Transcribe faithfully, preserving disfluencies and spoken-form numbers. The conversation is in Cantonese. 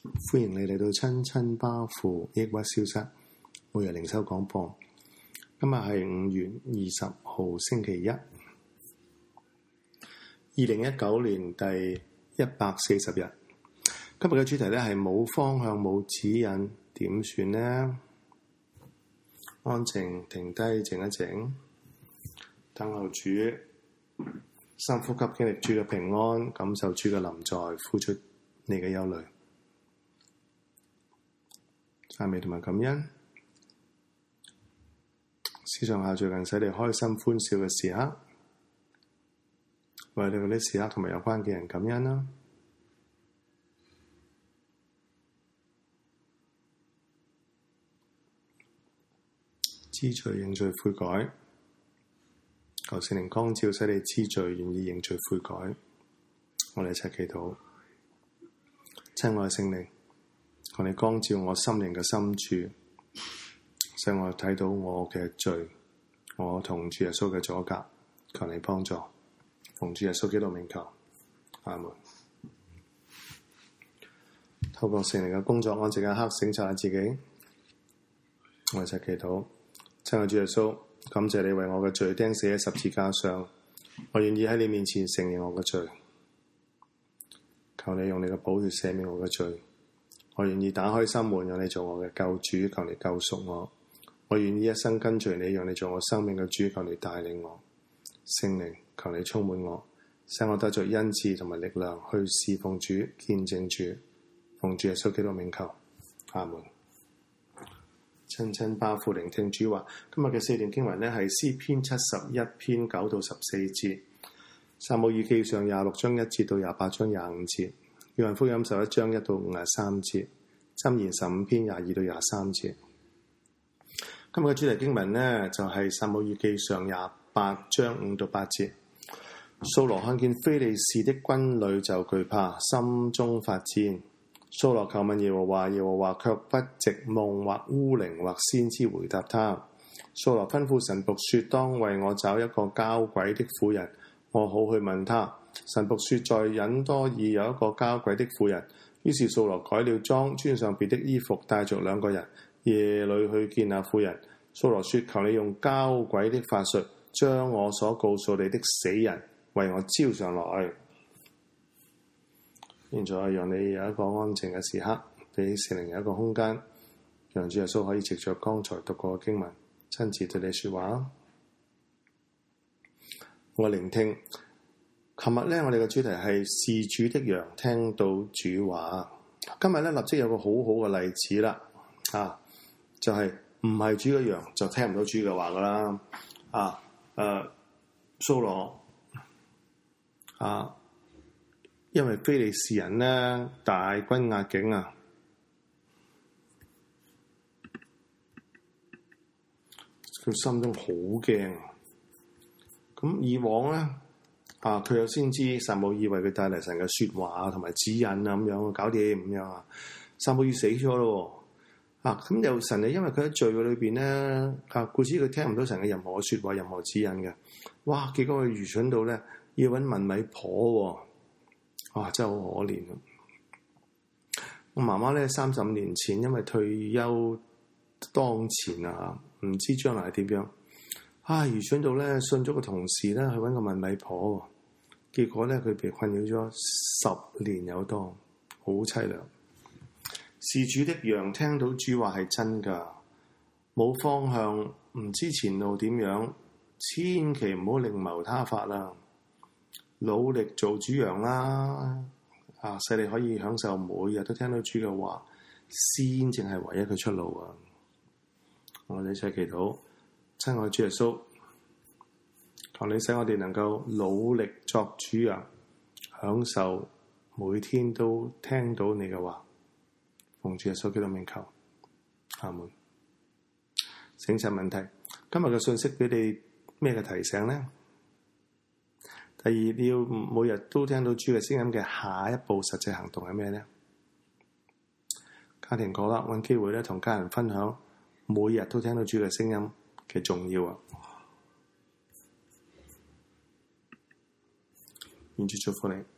歡迎你嚟到親親巴父抑鬱消失每日靈修廣播。今日係五月二十號星期一，二零一九年第一百四十日。今日嘅主題咧係冇方向冇指引，點算呢？安靜停低靜一靜，等候主，深呼吸經歷主嘅平安，感受主嘅臨在，呼出你嘅憂慮。讚美同埋感恩，思想下最近使你開心歡笑嘅時刻，為你嗰啲時刻同埋有關嘅人感恩啦。知罪認罪悔改，求聖靈光照，使你知罪願意認罪悔改。我哋一齊祈禱。親愛聖靈，求你光照我心靈嘅深處，使我睇到我嘅罪，我同主耶穌嘅阻隔，求你幫助。奉主耶穌基督名求，阿門。透過聖靈嘅工作，安靜一刻省察下自己。我哋一齊祈禱。親愛主耶穌，感謝你為我嘅罪釘死喺十字架上，我願意喺你面前承認我嘅罪。求你用你嘅寶血赦免我嘅罪。我願意打開心門，讓你做我嘅救主，求你救贖我。我願意一生跟隨你，讓你做我生命嘅主，求你帶領我。聖靈，求你充滿我，使我得着恩賜同埋力量去侍奉主、見證主。奉主耶穌基督名求，阿門。親親巴父聆聽主話。今日嘅四段經文呢，係詩篇七十一篇九到十四節，撒母耳記上廿六章一節到廿八章廿五節，約翰福音十一章一到五十三節，箴言十五篇廿二到廿三節。今日嘅主題經文呢，就係撒母耳記上廿八章五到八節。掃羅看見非利士的軍旅就懼怕，心中發戰。掃羅求問耶和華，耶和華卻不藉夢或烏靈或先知回答他。掃羅吩咐神僕說：當為我找一個交鬼的婦人，我好去問他。神僕說：在隱多珥有一個交鬼的婦人。於是掃羅改了裝，穿上別的衣服，帶着兩個人，夜裏去見那婦人。掃羅說：求你用交鬼的法術，將我所告訴你的死人為我招上來。現在讓你有一個安靜嘅時刻，俾聖靈有一個空間，讓主耶穌可以藉着剛才讀過嘅經文，親自對你說話。我聆聽。琴日咧，我哋嘅主題係是主的羊聽到主話。今日咧，立即有個好好嘅例子啦，啊，就係唔係主嘅羊就聽唔到主嘅話噶啦，啊，誒，掃羅啊。因為非利士人呢，大軍壓境啊，佢心中好驚。咁以往咧，啊佢有先知撒母耳為佢帶嚟神嘅説話啊，同埋指引啊，咁樣搞掂咁樣啊。撒母耳死咗咯，啊咁又神啊，因為佢喺罪嘅裏邊咧，啊故此佢聽唔到神嘅任何嘅説話、任何指引嘅。哇！結果佢愚蠢到咧，要揾問米婆喎。哇！真係好可憐啊！我媽媽咧三十五年前因為退休當前啊，唔知將來係點樣。啊！愚蠢到咧信咗個同事咧去揾個問米婆，結果咧佢被困擾咗十年有多，好凄涼。是主的羊聽到主話係真㗎，冇方向，唔知前路點樣，千祈唔好另謀他法啦。努力做主羊啦，啊，使你可以享受每日都聽到主嘅話，先正係唯一嘅出路啊！我哋一齊祈禱，親愛主耶穌，求你使我哋能夠努力作主羊，享受每天都聽到你嘅話。奉主耶穌基督名求，阿門。省察問題，今日嘅信息俾你咩嘅提醒呢？第二，你要每日都聽到主嘅聲音嘅下一步實際行動係咩呢？家庭覺得揾機會咧，同家人分享每日都聽到主嘅聲音嘅重要啊！願主祝福你。